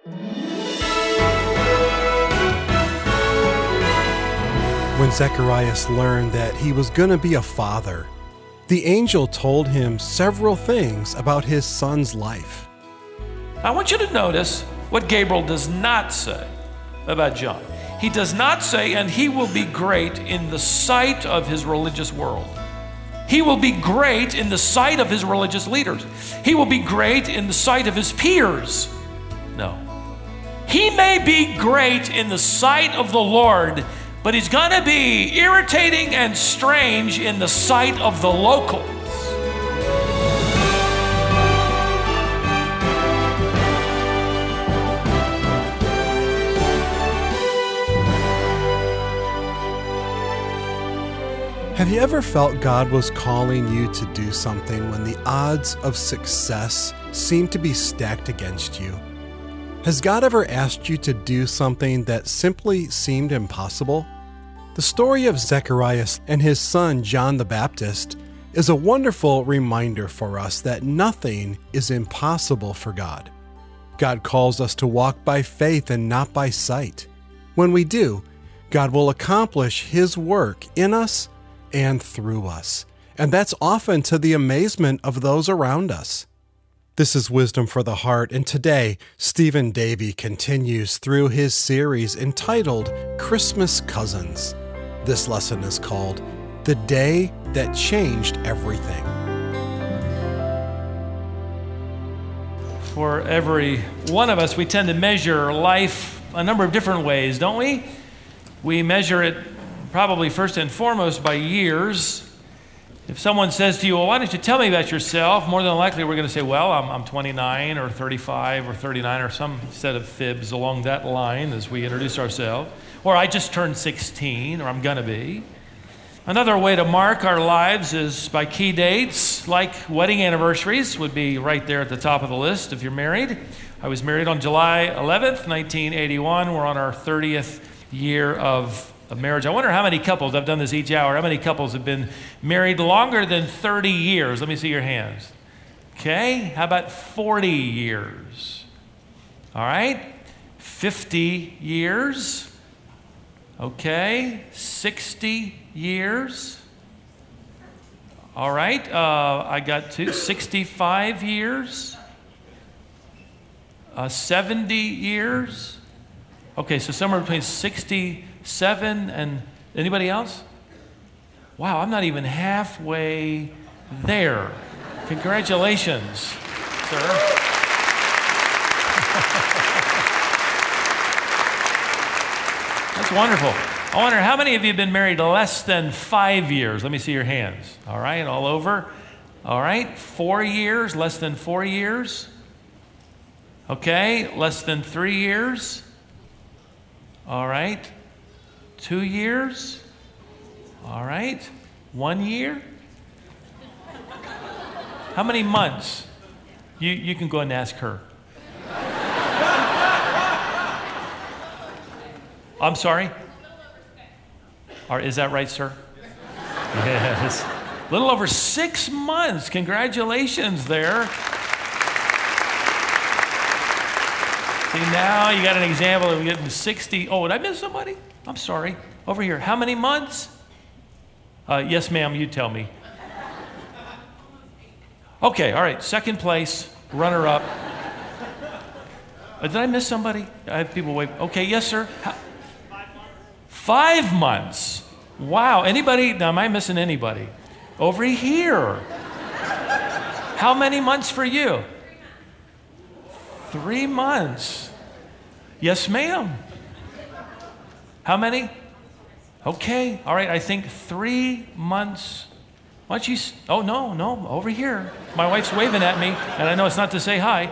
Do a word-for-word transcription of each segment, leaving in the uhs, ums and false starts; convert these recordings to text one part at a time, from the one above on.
When Zacharias learned that he was going to be a father, the angel told him several things about his son's life. I want you to notice what Gabriel does not say about John. He does not say, and he will be great in the sight of his religious world. He will be great in the sight of his religious leaders. He will be great in the sight of his peers. No. He may be great in the sight of the Lord, but he's going to be irritating and strange in the sight of the locals. Have you ever felt God was calling you to do something when the odds of success seem to be stacked against you? Has God ever asked you to do something that simply seemed impossible? The story of Zacharias and his son John the Baptist is a wonderful reminder for us that nothing is impossible for God. God calls us to walk by faith and not by sight. When we do, God will accomplish His work in us and through us, and that's often to the amazement of those around us. This is Wisdom for the Heart, and today, Stephen Davey continues through his series entitled Christmas Cousins. This lesson is called The Day That Changed Everything. For every one of us, we tend to measure life a number of different ways, don't we? We measure it probably first and foremost by years. If someone says to you, well, why don't you tell me about yourself? More than likely we're going to say, well, I'm, I'm twenty-nine or thirty-five or thirty-nine or some set of fibs along that line as we introduce ourselves. Or I just turned sixteen, or I'm going to be. Another way to mark our lives is by key dates, like wedding anniversaries would be right there at the top of the list if you're married. I was married on July eleventh, nineteen eighty-one. We're on our thirtieth year of of marriage. I wonder how many couples, I've done this each hour, how many couples have been married longer than thirty years? Let me see your hands. Okay, how about forty years? All right, fifty years. Okay, sixty years. All right, uh, I got two, sixty-five years. Uh, seventy years. Okay, so somewhere between sixty-seven and anybody else? Wow, I'm not even halfway there. Congratulations, sir. That's wonderful. I wonder how many of you have been married less than five years? Let me see your hands. All right, all over. All right, four years, less than four years. Okay, less than three years. All right, two years. All right, one year. How many months? You, you can go and ask her. I'm sorry? Or is that right, sir? Yes. A little over six months. Congratulations there. See, now you got an example of getting sixty. Oh, did I miss somebody? I'm sorry. Over here. How many months? Uh, yes, ma'am, you tell me. Okay, all right. Second place, runner up. Uh, did I miss somebody? I have people wait. Okay, yes, sir. How? Five months. Wow. Anybody? Now, am I missing anybody? Over here. How many months for you? Three months. Yes, ma'am. How many? Okay. All right. I think three months. Why don't you? Oh, no, no. Over here. My wife's waving at me, and I know it's not to say hi.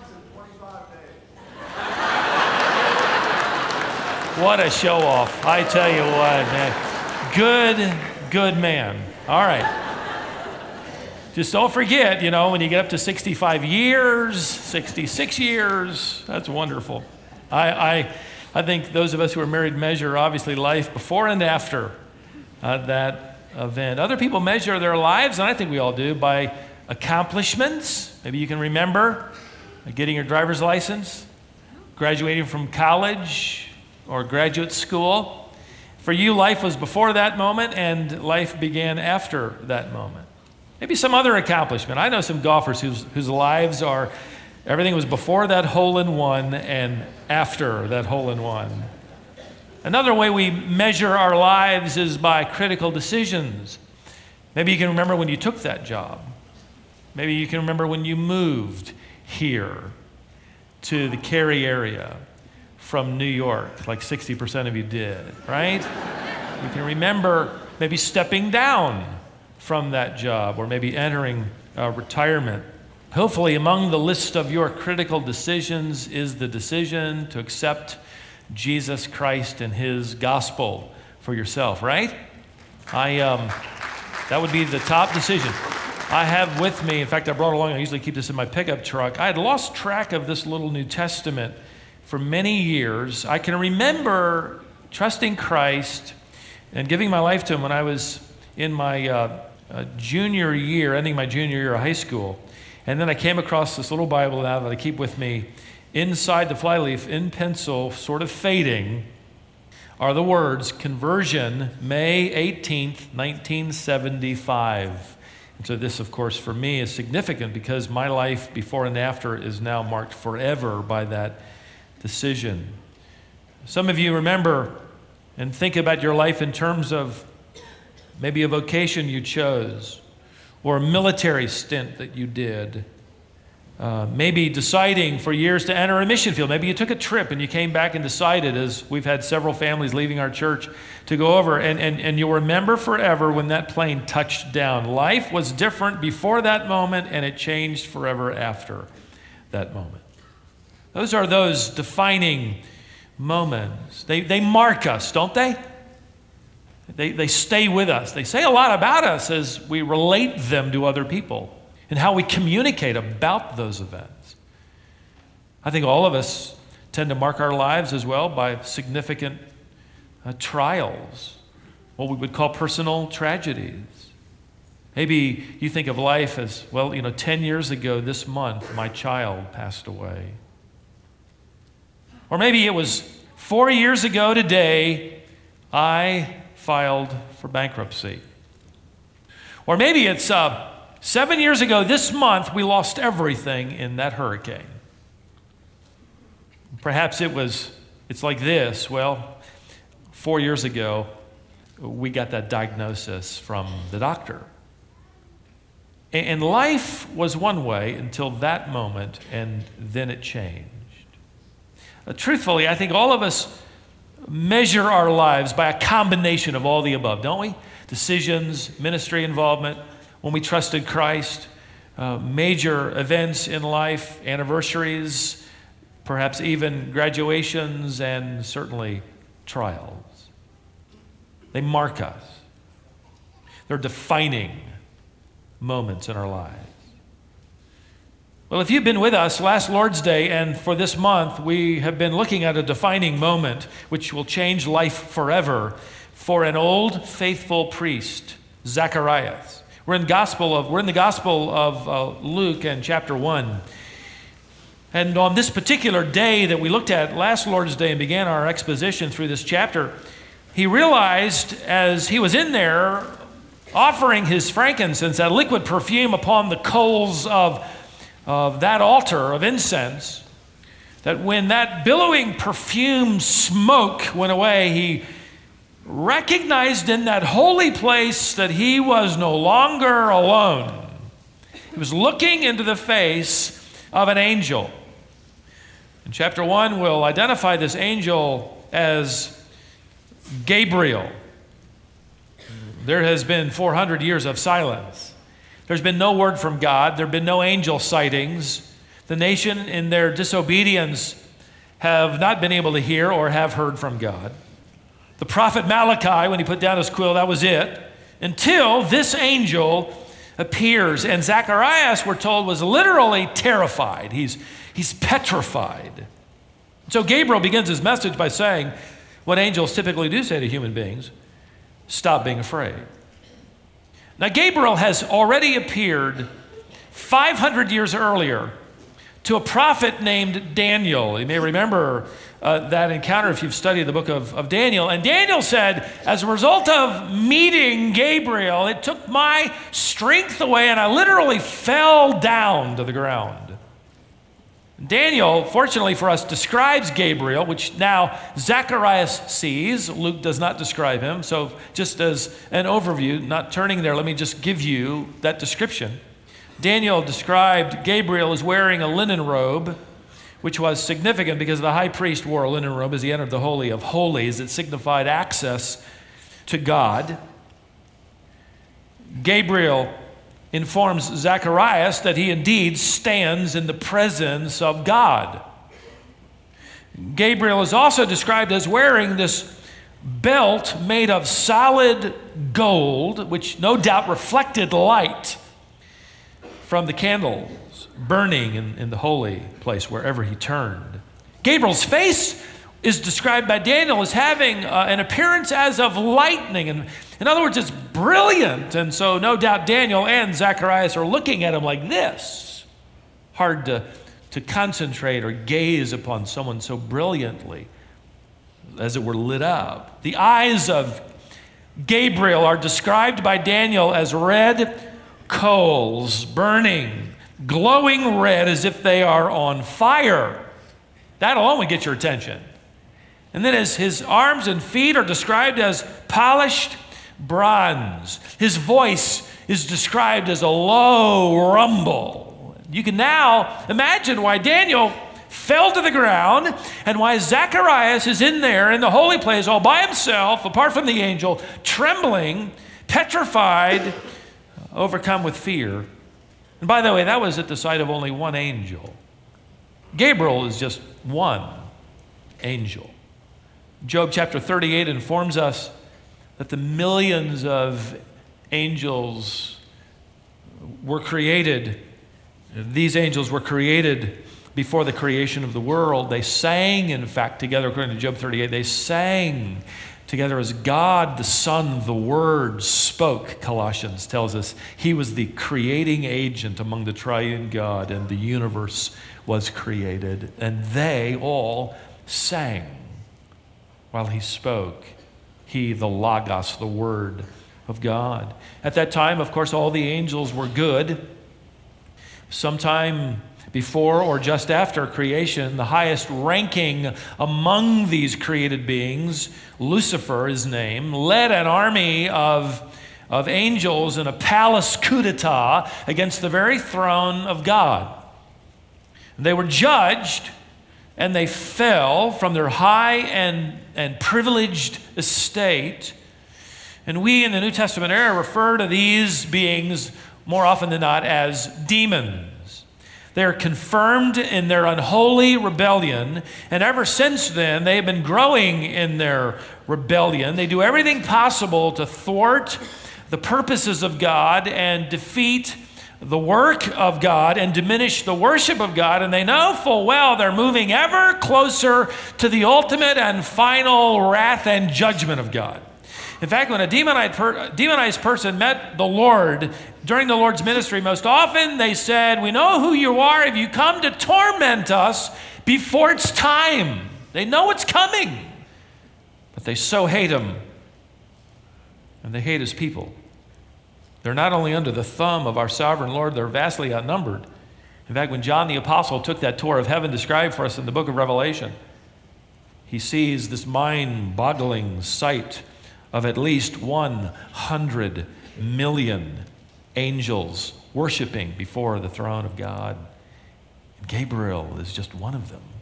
What a show off. I tell you what, man. Good, good man. All right. Just don't forget, you know, when you get up to sixty-five years, sixty-six years, that's wonderful. I, I, I think those of us who are married measure, obviously, life before and after uh, that event. Other people measure their lives, and I think we all do, by accomplishments. Maybe you can remember getting your driver's license, graduating from college or graduate school. For you, life was before that moment and life began after that moment. Maybe some other accomplishment. I know some golfers whose, whose lives are, everything was before that hole-in-one and after that hole-in-one. Another way we measure our lives is by critical decisions. Maybe you can remember when you took that job. Maybe you can remember when you moved here to the Cary area from New York, like sixty percent of you did, right? You can remember maybe stepping down from that job or maybe entering uh, retirement. Hopefully among the list of your critical decisions is the decision to accept Jesus Christ and his gospel for yourself, right? I um, that would be the top decision. I have with me, in fact, I brought along, I usually keep this in my pickup truck. I had lost track of this little New Testament for many years. I can remember trusting Christ and giving my life to him when I was in my uh, uh, junior year, ending my junior year of high school. And then I came across this little Bible now that I keep with me. Inside the flyleaf, in pencil, sort of fading, are the words, Conversion, May eighteenth, nineteen seventy-five. And so this, of course, for me is significant because my life before and after is now marked forever by that decision. Some of you remember and think about your life in terms of maybe a vocation you chose or a military stint that you did. Uh, maybe deciding for years to enter a mission field. Maybe you took a trip and you came back and decided, as we've had several families leaving our church, to go over. And, and, and you'll remember forever when that plane touched down. Life was different before that moment, and it changed forever after that moment. Those are those defining moments. They, they mark us, don't they? They, they stay with us. They say a lot about us as we relate them to other people and how we communicate about those events. I think all of us tend to mark our lives as well by significant uh, trials, what we would call personal tragedies. Maybe you think of life as, well, you know, ten years ago this month, my child passed away. Or maybe it was four years ago today, I filed for bankruptcy. Or maybe it's uh, seven years ago this month, we lost everything in that hurricane. Perhaps it was, it's like this. Well, four years ago, we got that diagnosis from the doctor. And life was one way until that moment, and then it changed. Uh, truthfully, I think all of us measure our lives by a combination of all the above, don't we? Decisions, ministry involvement, when we trusted Christ, uh, major events in life, anniversaries, perhaps even graduations, and certainly trials. They mark us. They're defining moments in our lives. Well, if you've been with us last Lord's Day and for this month, we have been looking at a defining moment which will change life forever for an old faithful priest, Zacharias. We're in Gospel of we're in the Gospel of uh, Luke and chapter one. And on this particular day that we looked at last Lord's Day and began our exposition through this chapter, he realized as he was in there offering his frankincense, that liquid perfume upon the coals of of that altar of incense, that when that billowing perfume smoke went away, he recognized in that holy place that he was no longer alone. He was looking into the face of an angel. In chapter one, we'll identify this angel as Gabriel. There has been four hundred years of silence. There's been no word from God. There have been no angel sightings. The nation, in their disobedience, have not been able to hear or have heard from God. The prophet Malachi, when he put down his quill, that was it. Until this angel appears. And Zacharias, we're told, was literally terrified. He's, he's petrified. So Gabriel begins his message by saying what angels typically do say to human beings: stop being afraid. Now, Gabriel has already appeared five hundred years earlier to a prophet named Daniel. You may remember uh, that encounter if you've studied the book of, of Daniel. And Daniel said, as a result of meeting Gabriel, it took my strength away and I literally fell down to the ground. Daniel, fortunately for us, describes Gabriel, which now Zacharias sees. Luke does not describe him. So just as an overview, not turning there, let me just give you that description. Daniel described Gabriel as wearing a linen robe, which was significant because the high priest wore a linen robe as he entered the Holy of Holies. It signified access to God. Gabriel informs Zacharias that he indeed stands in the presence of God. Gabriel is also described as wearing this belt made of solid gold, which no doubt reflected light from the candles burning in, in the holy place wherever he turned. Gabriel's face is described by Daniel as having uh, an appearance as of lightning. And in other words, it's brilliant. And so no doubt Daniel and Zacharias are looking at him like this. Hard to, to concentrate or gaze upon someone so brilliantly, as it were, lit up. The eyes of Gabriel are described by Daniel as red coals, burning, glowing red as if they are on fire. That alone would get your attention. And then as his arms and feet are described as polished bronze. His voice is described as a low rumble. You can now imagine why Daniel fell to the ground and why Zacharias is in there in the holy place all by himself, apart from the angel, trembling, petrified, overcome with fear. And by the way, that was at the sight of only one angel. Gabriel is just one angel. Job chapter thirty-eight informs us that the millions of angels were created. These angels were created before the creation of the world. They sang, in fact, together, according to Job thirty-eight, they sang together as God, the Son, the Word spoke, Colossians tells us. He was the creating agent among the triune God, and the universe was created. And they all sang while he spoke. He, the Logos, the Word of God. At that time, of course, all the angels were good. Sometime before or just after creation, the highest ranking among these created beings, Lucifer, his name, led an army of, of angels in a palace coup d'etat against the very throne of God. They were judged, and they fell from their high and, and privileged estate. And we in the New Testament era refer to these beings more often than not as demons. They're confirmed in their unholy rebellion, and ever since then, they have been growing in their rebellion. They do everything possible to thwart the purposes of God and defeat the work of God and diminish the worship of God, and they know full well they're moving ever closer to the ultimate and final wrath and judgment of God. In fact, when a demonized, per- demonized person met the Lord during the Lord's ministry, most often they said, "We know who you are. If you come to torment us before it's time." They know it's coming, but they so hate him, and they hate his people. They're not only under the thumb of our sovereign Lord, they're vastly outnumbered. In fact, when John the Apostle took that tour of heaven described for us in the book of Revelation, he sees this mind-boggling sight of at least one hundred million angels worshiping before the throne of God. And Gabriel is just one of them.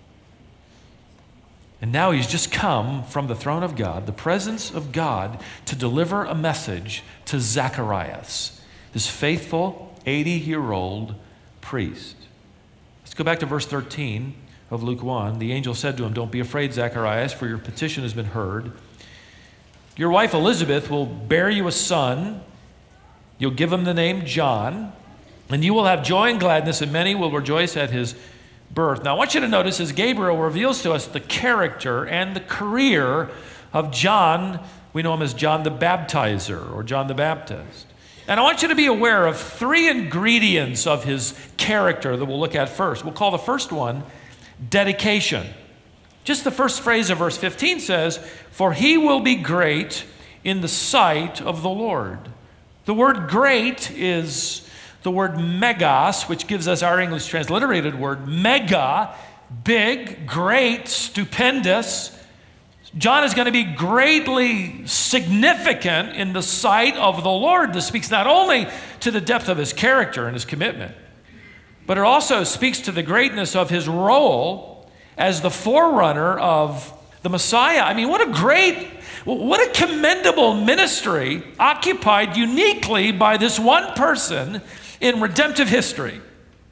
And now he's just come from the throne of God, the presence of God, to deliver a message to Zacharias, this faithful eighty-year-old priest. Let's go back to verse thirteen of Luke one. The angel said to him, "Don't be afraid, Zacharias, for your petition has been heard. Your wife Elizabeth will bear you a son. You'll give him the name John, and you will have joy and gladness, and many will rejoice at his birth." Now, I want you to notice as Gabriel reveals to us the character and the career of John, we know him as John the Baptizer or John the Baptist. And I want you to be aware of three ingredients of his character that we'll look at first. We'll call the first one dedication. Just the first phrase of verse fifteen says, "For he will be great in the sight of the Lord." The word great is the word megas, which gives us our English transliterated word mega, big, great, stupendous. John is going to be greatly significant in the sight of the Lord. This speaks not only to the depth of his character and his commitment, but it also speaks to the greatness of his role as the forerunner of the Messiah. I mean, what a great, what a commendable ministry occupied uniquely by this one person in redemptive history.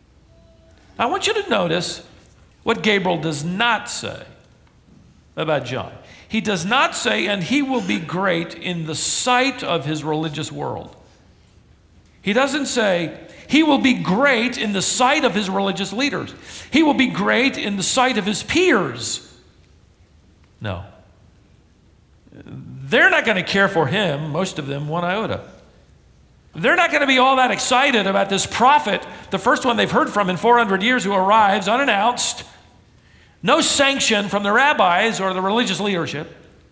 I want you to notice what Gabriel does not say about John. He does not say, and he will be great in the sight of his religious world. He doesn't say, he will be great in the sight of his religious leaders. He will be great in the sight of his peers. No. They're not going to care for him, most of them, one iota. They're not going to be all that excited about this prophet, the first one they've heard from in four hundred years, who arrives unannounced, no sanction from the rabbis or the religious leadership.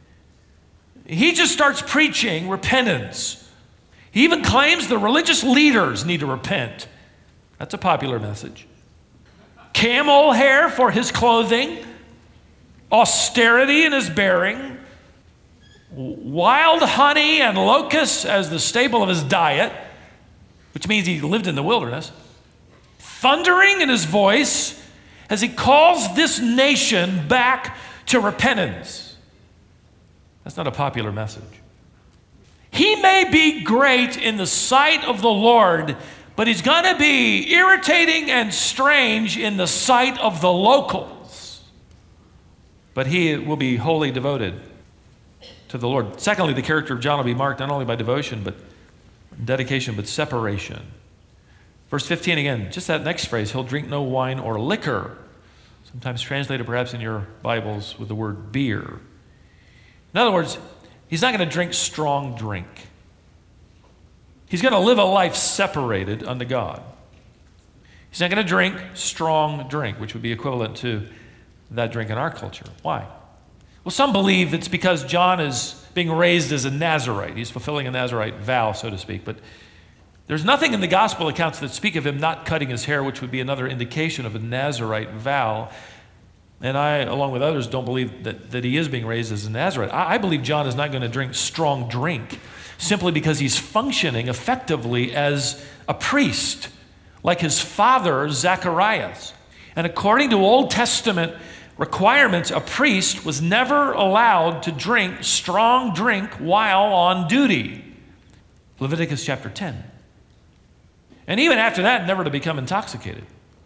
He just starts preaching repentance. He even claims the religious leaders need to repent. That's a popular message. Camel hair for his clothing, austerity in his bearing, wild honey and locusts as the staple of his diet, which means he lived in the wilderness, thundering in his voice as he calls this nation back to repentance. That's not a popular message. He may be great in the sight of the Lord, but he's going to be irritating and strange in the sight of the locals. But he will be wholly devoted to the Lord. Secondly, the character of John will be marked not only by devotion, but dedication, but separation. Verse fifteen again, just that next phrase, he'll drink no wine or liquor, sometimes translated perhaps in your Bibles with the word beer. In other words, he's not going to drink strong drink. He's going to live a life separated unto God. He's not going to drink strong drink, which would be equivalent to that drink in our culture. Why? Well, some believe it's because John is being raised as a Nazarite. He's fulfilling a Nazarite vow, so to speak. But there's nothing in the gospel accounts that speak of him not cutting his hair, which would be another indication of a Nazarite vow. And I, along with others, don't believe that, that he is being raised as a Nazarite. I, I believe John is not going to drink strong drink simply because he's functioning effectively as a priest, like his father, Zacharias. And according to Old Testament requirements, a priest was never allowed to drink strong drink while on duty. Leviticus chapter ten. And even after that, never to become intoxicated.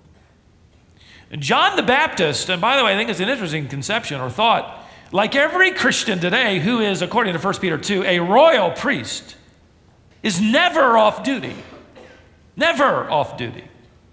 And John the Baptist, and by the way, I think it's an interesting conception or thought, like every Christian today who is, according to First Peter two, a royal priest, is never off duty. Never off duty.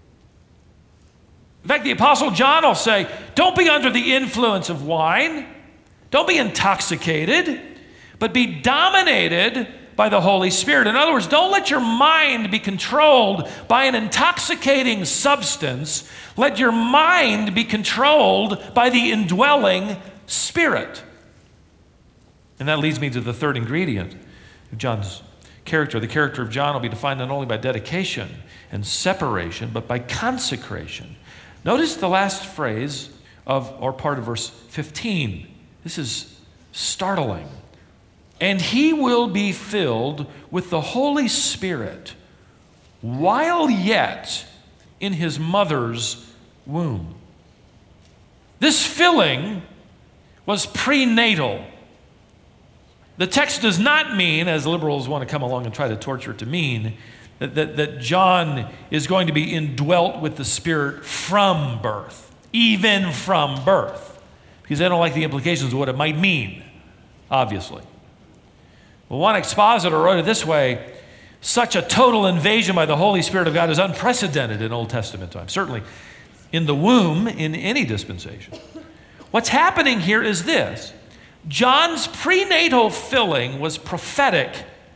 In fact, the Apostle John will say, don't be under the influence of wine, don't be intoxicated, but be dominated by the Holy Spirit. In other words, don't let your mind be controlled by an intoxicating substance. Let your mind be controlled by the indwelling Spirit. And that leads me to the third ingredient of John's character. The character of John will be defined not only by dedication and separation, but by consecration. Notice the last phrase of, or part of verse fifteen. This is startling. And he will be filled with the Holy Spirit while yet in his mother's womb. This filling was prenatal. The text does not mean, as liberals want to come along and try to torture it to mean, that, that, that John is going to be indwelt with the Spirit from birth, even from birth, because they don't like the implications of what it might mean, obviously. Well, one expositor wrote it this way: such a total invasion by the Holy Spirit of God is unprecedented in Old Testament times, certainly in the womb in any dispensation. What's happening here is this: John's prenatal filling was prophetic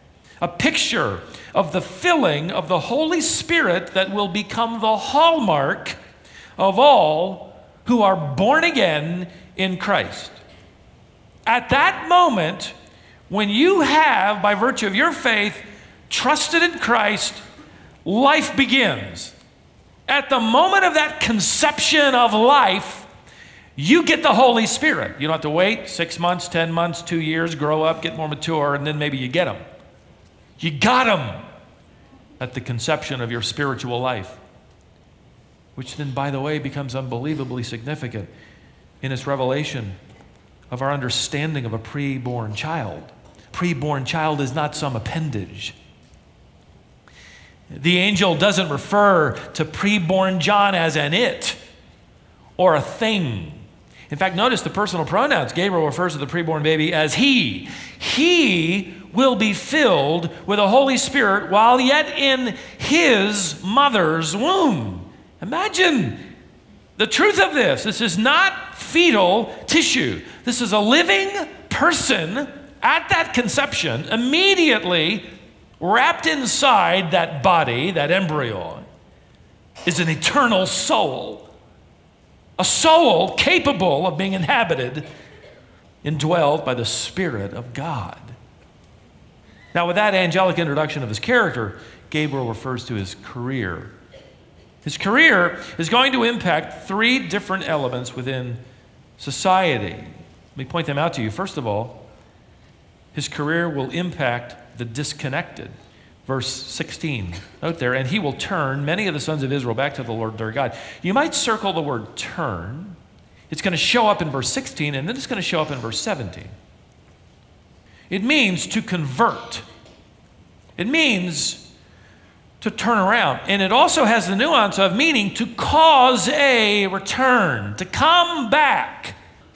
a picture of the filling of the Holy Spirit that will become the hallmark of all who are born again in Christ. At that moment, when you have, by virtue of your faith, trusted in Christ, life begins. At the moment of that conception of life, you get the Holy Spirit. You don't have to wait six months, ten months, two years, grow up, get more mature, and then maybe you get them. You got them at the conception of your spiritual life, which then, by the way, becomes unbelievably significant in its revelation of our understanding of a pre-born child. Pre-born child is not some appendage. The angel doesn't refer to pre-born John as an it or a thing. In fact, notice the personal pronouns. Gabriel refers to the preborn baby as he. He will be filled with the Holy Spirit while yet in his mother's womb. Imagine the truth of this. This is not fetal tissue. This is a living person at that conception, immediately wrapped inside that body, that embryo, is an eternal soul. A soul capable of being inhabited, indwelled by the Spirit of God. Now, with that angelic introduction of his character, Gabriel refers to his career. His career is going to impact three different elements within society. Let me point them out to you. First of all, his career will impact the disconnected. Verse sixteen, note there, and he will turn many of the sons of Israel back to the Lord their God. You might circle the word turn. It's going to show up in verse sixteen, and then it's going to show up in verse seventeen. It means to convert. It means to turn around. And it also has the nuance of meaning to cause a return, to come back.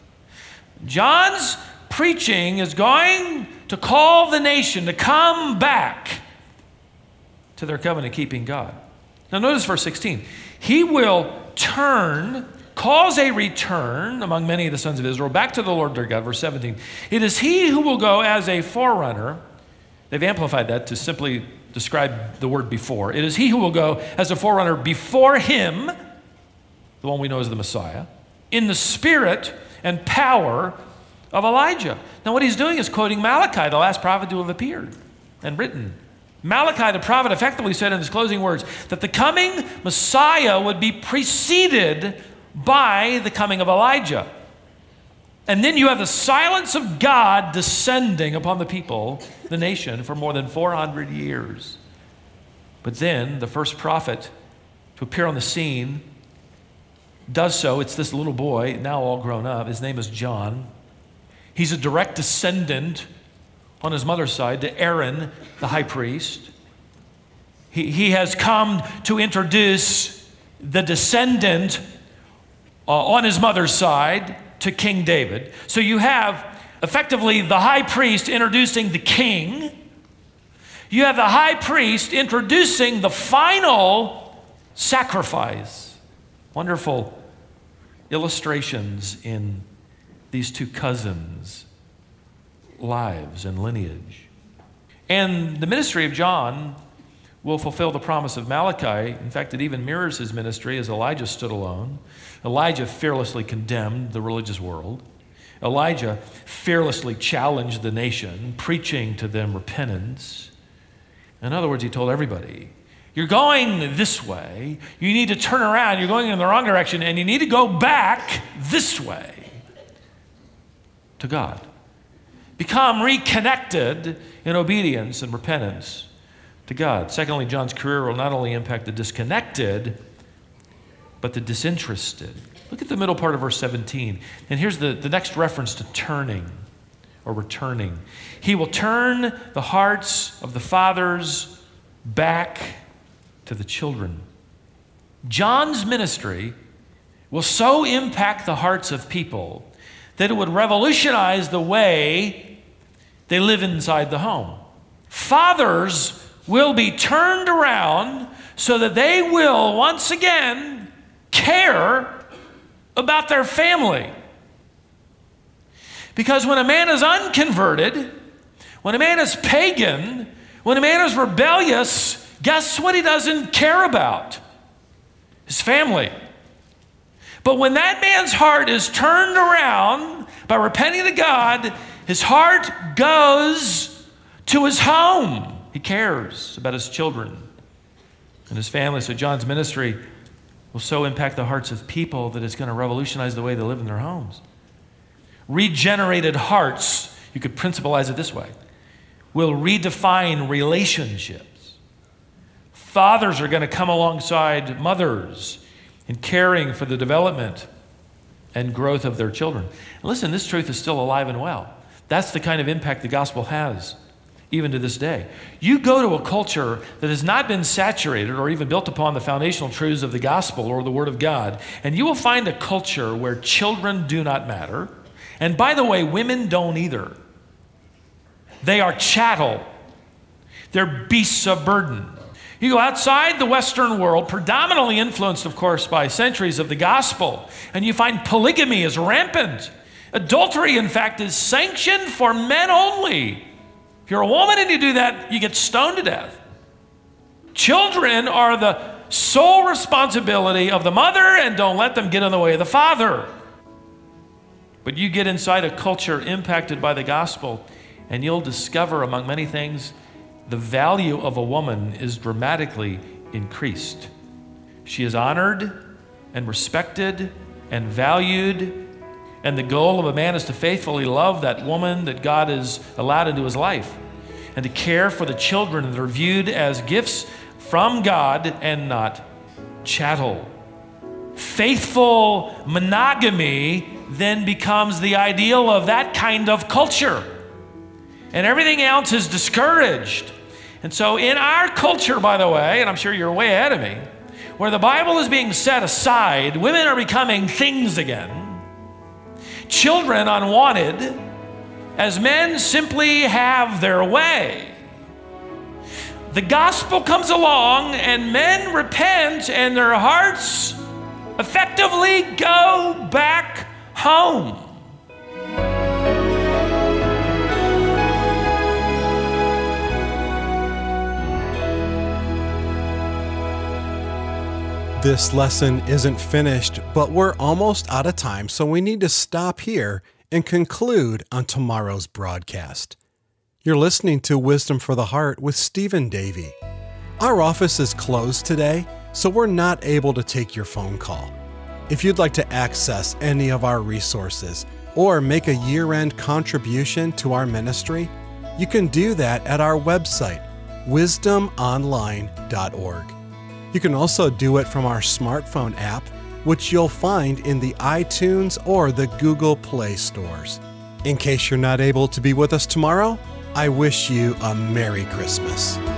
John's preaching is going to call the nation to come back to their covenant-keeping God. Now notice verse sixteen. He will turn, cause a return among many of the sons of Israel back to the Lord their God. Verse seventeen. It is he who will go as a forerunner. They've amplified that to simply describe the word before. It is he who will go as a forerunner before him, the one we know as the Messiah, in the spirit and power of Elijah. Now what he's doing is quoting Malachi, the last prophet to have appeared and written. Malachi the prophet effectively said in his closing words that the coming Messiah would be preceded by the coming of Elijah. And then you have the silence of God descending upon the people, the nation, for more than four hundred years. But then the first prophet to appear on the scene does so. It's this little boy, now all grown up. His name is John. He's a direct descendant on his mother's side to Aaron, the high priest. He, he has come to introduce the descendant uh, on his mother's side to King David. So you have effectively the high priest introducing the king. You have the high priest introducing the final sacrifice. Wonderful illustrations in these two cousins' lives and lineage. And the ministry of John will fulfill the promise of Malachi. In fact, it even mirrors his ministry as Elijah stood alone. Elijah fearlessly condemned the religious world. Elijah fearlessly challenged the nation, preaching to them repentance. In other words, he told everybody, you're going this way, you need to turn around, you're going in the wrong direction, and you need to go back this way to God. Become reconnected in obedience and repentance to God. Secondly, John's career will not only impact the disconnected, but the disinterested. Look at the middle part of verse seventeen. And here's the, the next reference to turning or returning. He will turn the hearts of the fathers back to the children. John's ministry will so impact the hearts of people that it would revolutionize the way they live inside the home. Fathers will be turned around so that they will once again care about their family. Because when a man is unconverted, when a man is pagan, When a man is rebellious, guess what he doesn't care about? His family. But when that man's heart is turned around by repenting to God, his heart goes to his home. He cares about his children and his family. So John's ministry will so impact the hearts of people that it's going to revolutionize the way they live in their homes. Regenerated hearts, you could principalize it this way, will redefine relationships. Fathers are going to come alongside mothers in caring for the development and growth of their children. And listen, this truth is still alive and well. That's the kind of impact the gospel has, even to this day. You go to a culture that has not been saturated or even built upon the foundational truths of the gospel or the Word of God, and you will find a culture where children do not matter. And by the way, women don't either. They are chattel. They're beasts of burden. You go outside the Western world, predominantly influenced, of course, by centuries of the gospel, and you find polygamy is rampant. Adultery, in fact, is sanctioned for men only. If you're a woman and you do that, you get stoned to death. Children are the sole responsibility of the mother, and don't let them get in the way of the father. But you get inside a culture impacted by the gospel, and you'll discover, among many things, the value of a woman is dramatically increased. She is honored and respected and valued, and the goal of a man is to faithfully love that woman that God has allowed into his life and to care for the children that are viewed as gifts from God and not chattel. Faithful monogamy then becomes the ideal of that kind of culture, and everything else is discouraged. And so in our culture, by the way, and I'm sure you're way ahead of me, where the Bible is being set aside, women are becoming things again, children unwanted, as men simply have their way. The gospel comes along and men repent and their hearts effectively go back home. This lesson isn't finished, but we're almost out of time, so we need to stop here and conclude on tomorrow's broadcast. You're listening to Wisdom for the Heart with Stephen Davey. Our office is closed today, so we're not able to take your phone call. If you'd like to access any of our resources or make a year-end contribution to our ministry, you can do that at our website, wisdom online dot org. You can also do it from our smartphone app, which you'll find in the iTunes or the Google Play stores. In case you're not able to be with us tomorrow, I wish you a Merry Christmas.